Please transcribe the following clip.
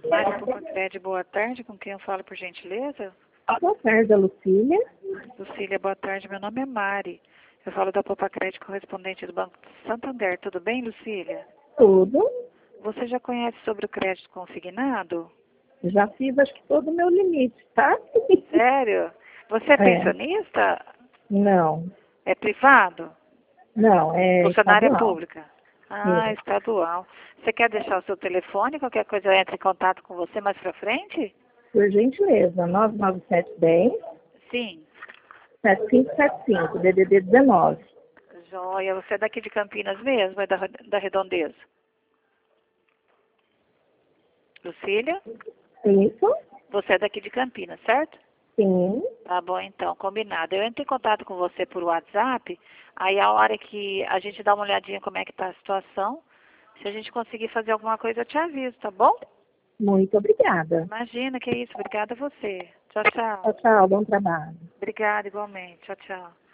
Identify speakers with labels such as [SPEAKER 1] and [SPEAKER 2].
[SPEAKER 1] Mário Popacred, boa tarde. Com quem eu falo, por gentileza?
[SPEAKER 2] Boa tarde, Lucília.
[SPEAKER 1] Lucília, boa tarde. Meu nome é Mari. Eu falo da Popacred, correspondente do Banco Santander. Tudo bem, Lucília?
[SPEAKER 2] Tudo.
[SPEAKER 1] Você já conhece sobre o crédito consignado?
[SPEAKER 2] Já fiz, acho que todo o meu limite, tá?
[SPEAKER 1] Sério? Você é pensionista?
[SPEAKER 2] Não.
[SPEAKER 1] É privado?
[SPEAKER 2] Não, é
[SPEAKER 1] Funcionária
[SPEAKER 2] estadual.
[SPEAKER 1] pública? Ah, estadual. Você quer deixar o seu telefone? Qualquer coisa eu entro em contato com você mais pra frente?
[SPEAKER 2] Por gentileza, 99710
[SPEAKER 1] Sim.
[SPEAKER 2] 7575, DDD 19.
[SPEAKER 1] Joia. Você é daqui de Campinas mesmo? É da Redondeza? Lucília?
[SPEAKER 2] Isso?
[SPEAKER 1] Você é daqui de Campinas, certo?
[SPEAKER 2] Sim.
[SPEAKER 1] Tá bom, então, combinado. Eu entro em contato com você por WhatsApp, aí a hora que a gente dá uma olhadinha como é que tá a situação, se a gente conseguir fazer alguma coisa, eu te aviso, tá bom?
[SPEAKER 2] Muito obrigada.
[SPEAKER 1] Imagina, que é isso. Obrigada a você. Tchau, tchau.
[SPEAKER 2] Tchau, tchau. Bom trabalho.
[SPEAKER 1] Obrigada igualmente. Tchau, tchau.